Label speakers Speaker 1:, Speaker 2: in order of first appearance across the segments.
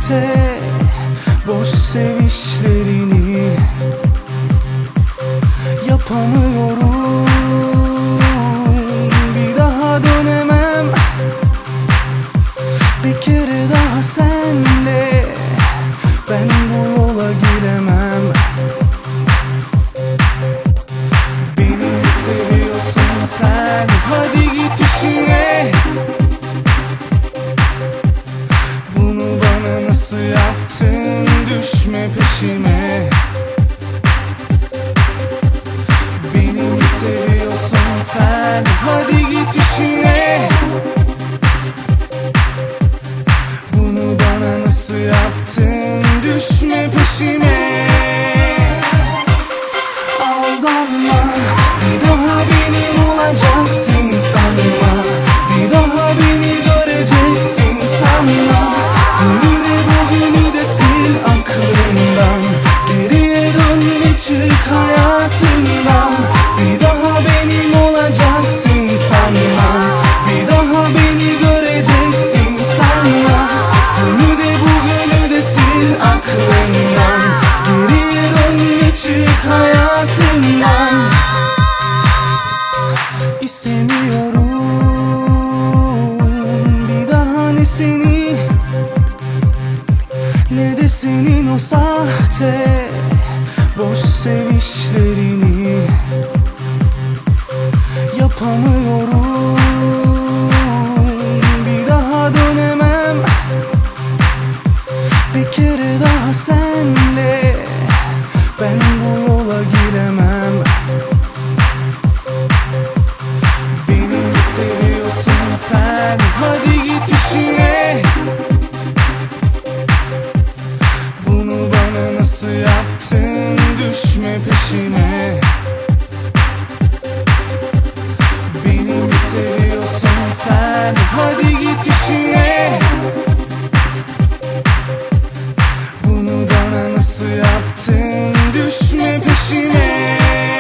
Speaker 1: sahte boş sevişlerini yapamıyorum. Bir daha dönemem, bir kere daha senle ben bu yola giremem. Beni mi seviyorsun sen? Hadi git işine. Bunu bana nasıl yaptın? Düşme peşime. Beni mi seviyorsun sen? Hadi git işine. Bunu bana nasıl yaptın? Düşme peşime. Aldanma, bir daha benim olacaksın sanma. Bir daha beni göreceksin sanma. Dünü de bugünü de sil aklından. Geriye dönme, çık hayatımdan. Bir daha benim olacaksın sanma. Bir daha beni göreceksin sanma. Dünü de bugünü de sil aklından. Geriye dönme, çık hayatımdan. İstemiyorum bir daha ne seni ne de senin o sahte boş sevişlerini yapamıyorum. Bir daha dönemem, bir kere daha senle ben bu yola giremem. Beni mi seviyorsun sen? Hadi git işine. Bunu bana nasıl yaptın? Düşme peşime. Beni mi seviyorsun sen? Hadi git işine. Bunu bana nasıl yaptın? Düşme peşime.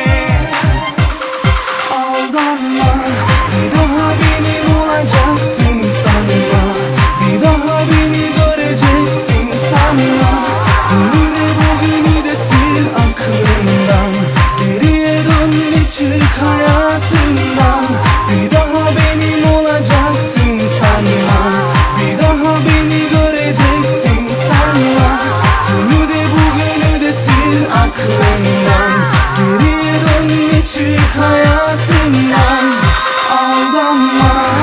Speaker 1: Aldanma, bir daha benim olacaksın sanma. Bir daha beni göreceksin sanma. Dünü de bugünü de sil aklından. Geriye dönme, çık hayatımdan. Bir daha benim olacaksın sanma. Bir daha beni göreceksin sanma. Dünü de bugünü de sil aklından. Geriye dönme, çık hayatımdan. Aldanma.